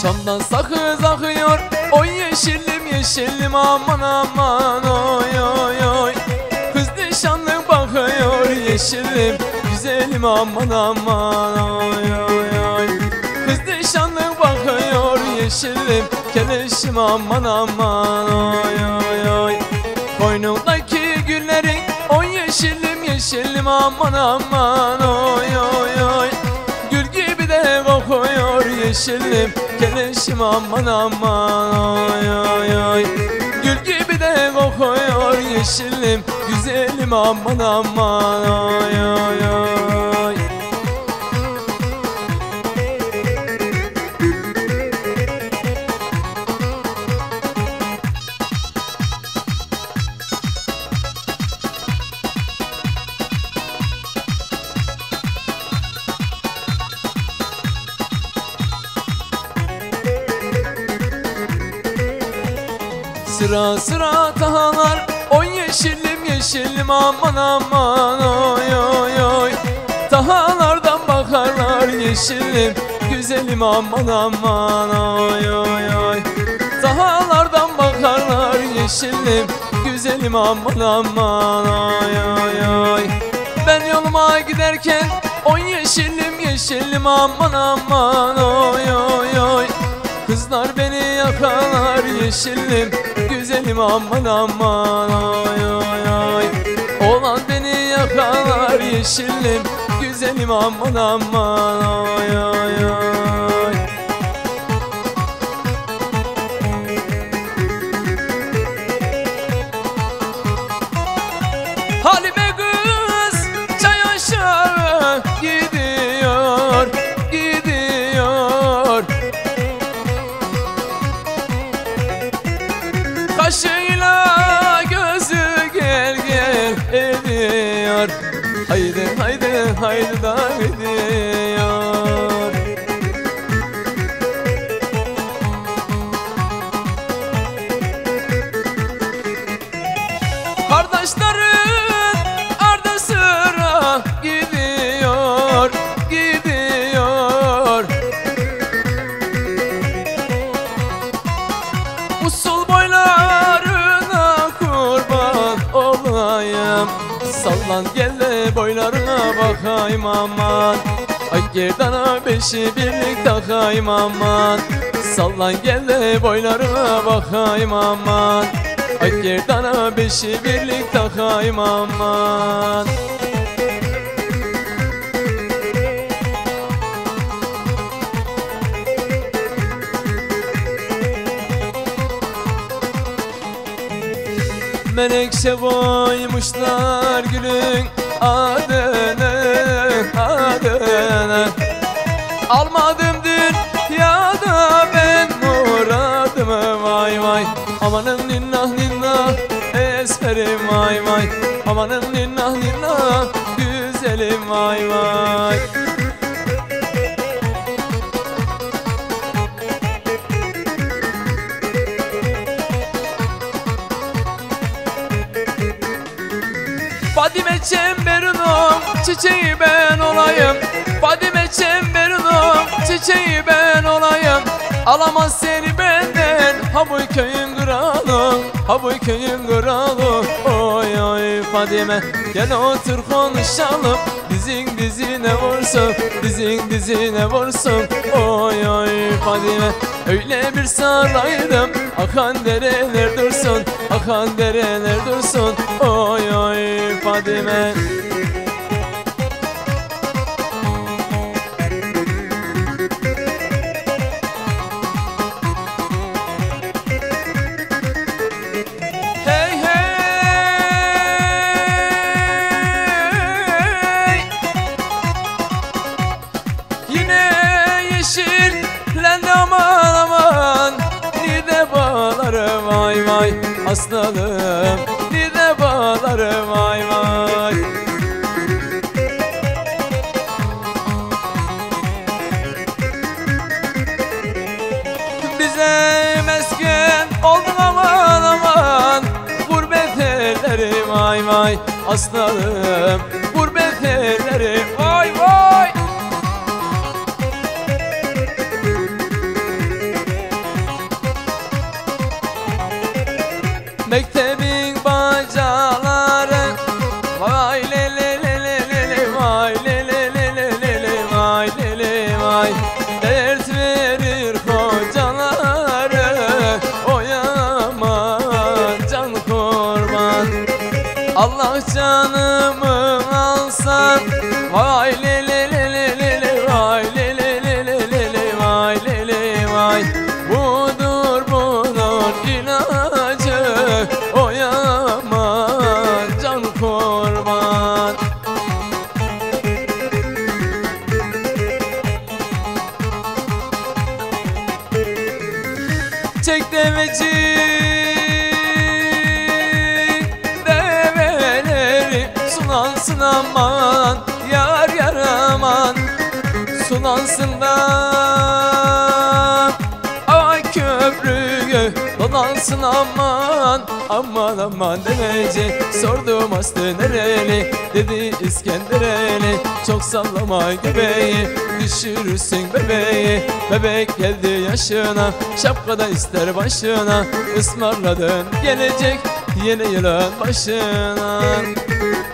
Çamdan sakız akıyor, oy yeşillim yeşillim aman aman oy oy oy. Kız nişanlı bakıyor yeşillim güzelim aman aman oy oy oy. Kız nişanlı bakıyor yeşillim keleşim aman aman oy oy oy. Koynumdaki güllerin oy yeşillim yeşillim aman aman oy oy oy. Gül gibi de kokuyor yeşillim keleşim aman aman oy oy oy. Gül gibi de kokuyor yeşillim güzelim aman aman oy oy oy. Sıra sıra tahalar oy yeşillim yeşillim aman aman oy oy oy. Tahalardan bakarlar yeşillim güzelim aman aman oy oy oy. Tahalardan bakarlar yeşillim güzelim aman aman oy oy oy. Ben yoluma giderken oy yeşillim yeşillim aman aman oy oy oy. Kızlar beni yakalar yeşillim güzelim aman aman oy oy oy. Oğlan beni yakalar yeşillim güzelim aman aman oy oy oy. Halime kız çay aşağı gidiyor gidiyor. Kaşıyla gözü gel gel ediyor. Haydi haydi haydi da ediyor. Kardeşlerin ardı sıra gidiyor gidiyor. Usul boylarına kurban olayım. Sallan gel de boylarına bakayım aman. Ay gerdana beşi birlik takayım aman. Sallan gel de boylarına bakayım aman. Ay gerdana beşi birlik takayım aman. Menekşe koymuşlar gülün adını adını. Almadım dünyada ben muradımı vay vay. Amanın ninnah ninnah esmerim vay vay. Amanın ninnah ninnah güzelim vay vay. Fadime çemberunum çiçeği ben olayım. Fadime çemberunum çiçeği ben olayım. Alamaz seni benden ha bu köyün kralı, ha bu köyün kralı. Oy oy Fadime gel otur konuşalım. Dizin dizine vursun, dizin dizine vursun. Oy oy Fadime öyle bir saraydım akan dereler dursun, akan dereler dursun. Oy oy Fadime. Vay vay aslanım nide bağları vay vay. Bize mesken oldun aman aman. Gurbet elleri vay vay aslanım. Gurbet elleri vay vay. mektebin bacaları. Vay le le le le le le, vay le le le le le le, vay le le vay. Dert verir hocaları, oy aman can kurban. Allah canımı alsan, vay le le le le le le, vay le le le le le le, vay le le vay. Budur bunun ilacı, oy aman can kurban. Çek devecik develeri, sulansın aman yar yar aman. Sulansın da ay köprüyü dolansın aman. Aman aman deveci, sordum aslı nereli, dedi İskendereli. Çok sallama göbeği, düşürürsün bebeği. Bebek geldi yaşına, şapkada ister başına. Ismarladın gelecek yeni yılın başına.